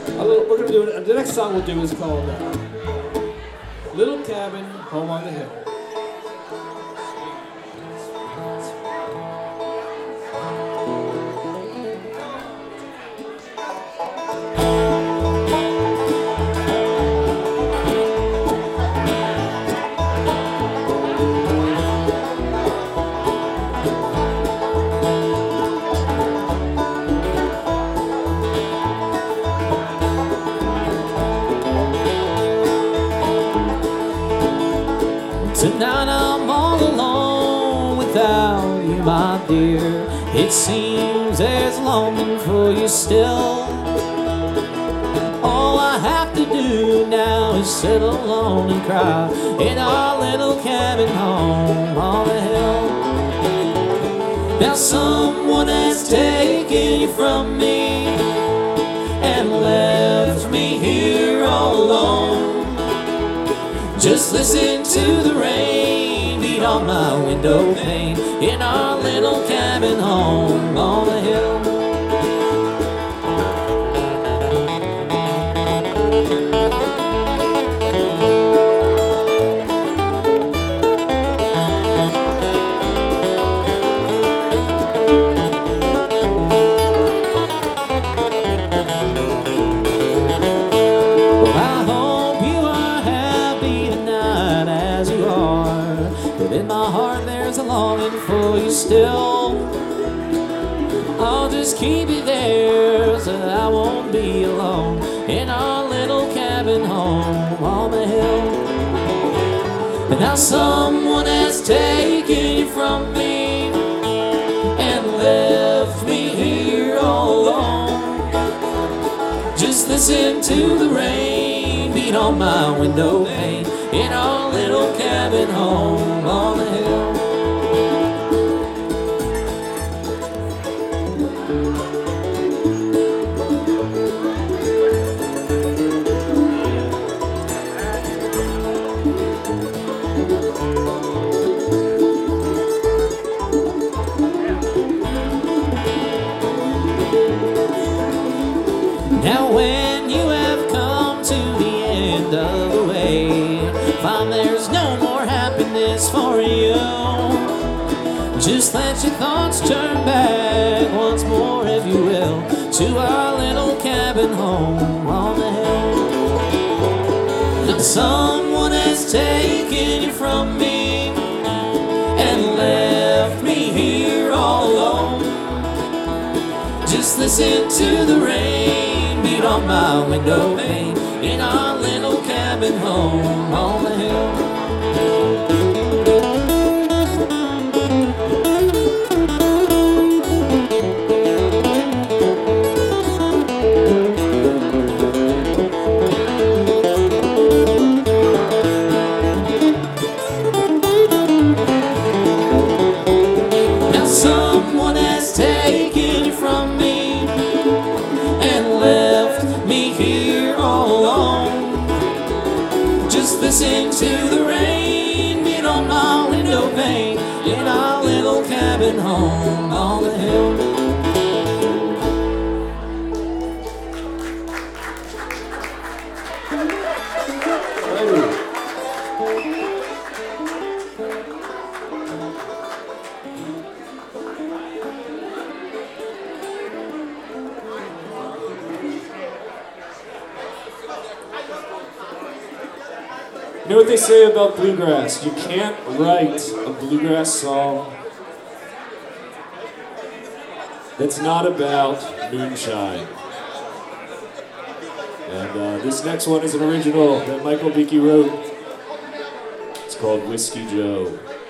We're gonna do it. The next song we'll do is called "Little Cabin Home on the Hill." Tonight I'm all alone without you, my dear. It seems there's longing for you still. All I have to do now is sit alone and cry in our little cabin home on the hill. Now someone has taken you from me and left me here all alone. Just listen to the rain beat on my window pane in our little cabin home on the hill. In my heart there's a longing for you still. I'll just keep you there so that I won't be alone in our little cabin home on the hill. But now someone has taken you from me and left me here all alone. Just listen to the rain beat on my window pane in our little cabin home on the hill. Now when you have come to the end of the way, find there's no more happiness for you, just let your thoughts turn back once more, if you will, to our little cabin home on the hill. Now someone has taken you from me and left me here all alone. Just listen to the rain beat on my window pane in our little cabin home on the hill. Now someone has taken you from me and left me here all alone. Just listen to the rain beat on my window pane in our little cabin home on the hill. You know what they say about bluegrass? You can't write a bluegrass song that's not about moonshine. And this next one is an original that Michael Beakey wrote. It's called Whiskey Joe.